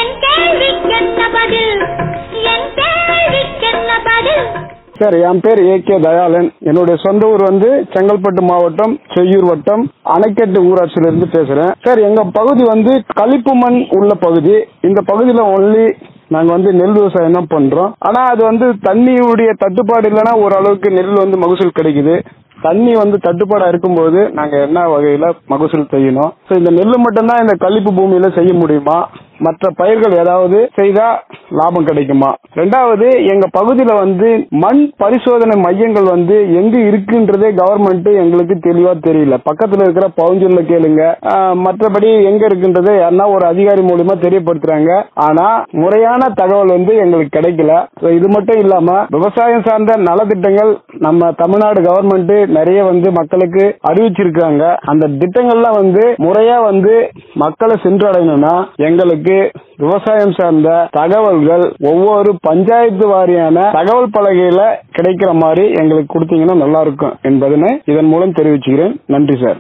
Sir, என் பேர் AK. Dayalan. என்னுடைய சொந்த ஊர் செங்கல்பட்டு மாவட்டம் செய்யூர் வட்டம் அணைக்கட்டு ஊராட்சியிலிருந்து பேசுறேன். சார், எங்க பகுதி களிப்பு மண் உள்ள பகுதி. இந்த பகுதியில ஒன்லி நாங்க நெல் விவசாயம் தான் பண்றோம். ஆனா அது தண்ணியுடைய தட்டுப்பாடு இல்லைன்னா ஓரளவுக்கு நெல் மகசூல் கிடைக்குது. தண்ணி தட்டுப்பாடா இருக்கும்போது நாங்க என்ன வகையில மகசூல் செய்யணும்? இந்த நெல் மட்டும்தான் இந்த களிப்பு பூமியில செய்ய முடியுமா? மற்ற பயிர்கள் ஏதாவது செய்தா லாபம் கிடைக்குமா? ரெண்டாவது, எங்க பகுதியில மண் பரிசோதனை மையங்கள் எங்க இருக்குன்றதே கவர்மெண்ட் எங்களுக்கு தெளிவா தெரியல. பக்கத்துல இருக்கிற பவுஞ்சூர்ல கேளுங்க. மற்றபடி எங்க இருக்குன்றதை யாருன்னா ஒரு அதிகாரி மூலமா தெரியப்படுத்துறாங்க. ஆனா முறையான தகவல் எங்களுக்கு கிடைக்கல. இது மட்டும் இல்லாம விவசாயம் சார்ந்த நலத்திட்டங்கள் நம்ம தமிழ்நாடு கவர்மெண்ட் நிறைய மக்களுக்கு அறிவிச்சிருக்காங்க. அந்த திட்டங்கள்லாம் முறையா மக்களை சென்றடையணும்னா எங்களுக்கு விவசாயம் சார்ந்த தகவல்கள் ஒவ்வொரு பஞ்சாயத்து வாரியான தகவல் பலகையில கிடைக்கிற மாதிரி எங்களுக்கு கொடுத்தீங்கன்னா நல்லா இருக்கும் என்பதனை இதன் மூலம் தெரிவிச்சுக்கிறேன். நன்றி சார்.